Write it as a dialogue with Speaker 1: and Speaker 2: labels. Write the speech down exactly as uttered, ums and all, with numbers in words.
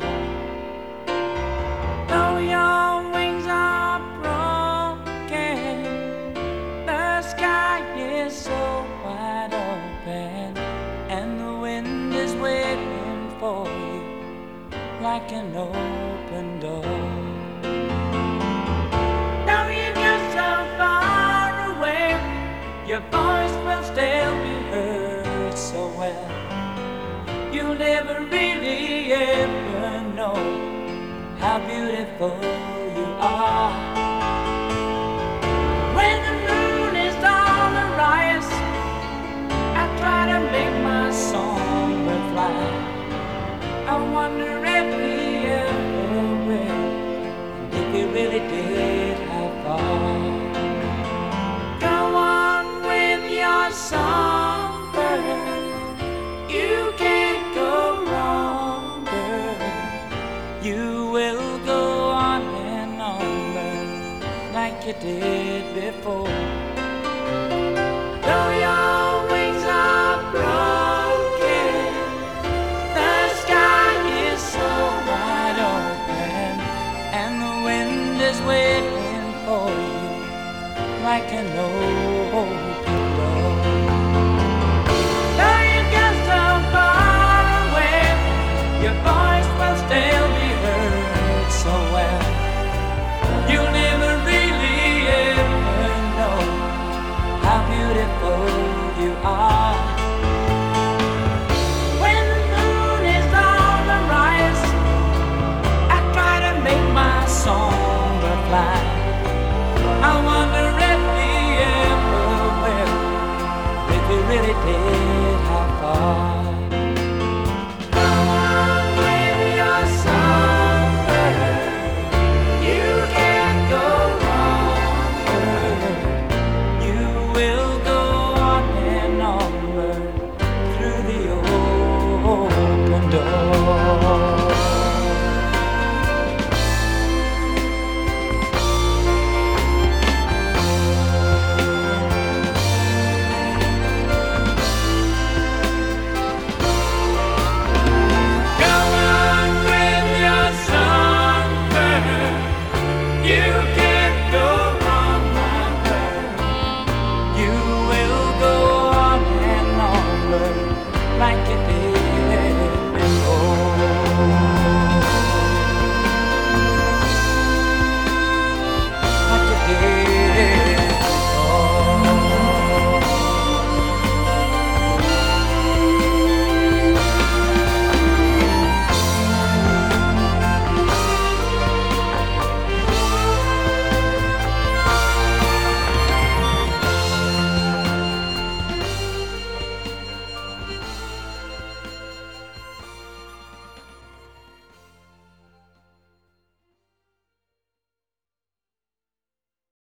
Speaker 1: Though your wings are broken, the sky is so wide open, and the wind is waiting for you like an open door. Though you get so far away, your voice will still be heard so well. You'll never really ever know how beautiful you are. When the moon is on the rise, I try to make my songbird fly. I wonder if we ever will, and if we really did, how far. Go on with your songbird, you can't go wrong, girl. You will go on and on, but like you did before.